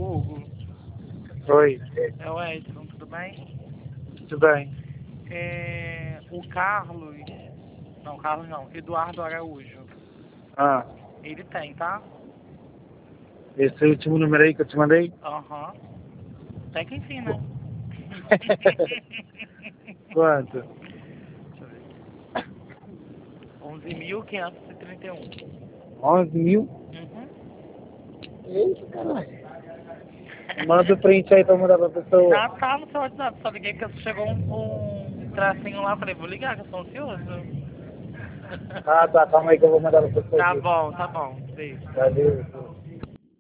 Hugo? Oi, É o Edson, tudo bem? tudo bem? O Carlos... Não, Carlos não. Eduardo Araújo. Ah, Ele tem, tá? esse último número aí que eu te mandei? Aham. Tem que sim, né? Quanto? Deixa eu ver. 11.531. 11.000? Uhum. Eita, caralho. Manda o print aí pra mandar pra pessoa. Já tá no seu WhatsApp, só liguei porque chegou um tracinho lá, falei, vou ligar que eu sou ansioso. Ah, tá, calma aí que eu vou mandar pra pessoa Tá aqui. bom, tá bom. Beijo. Valeu.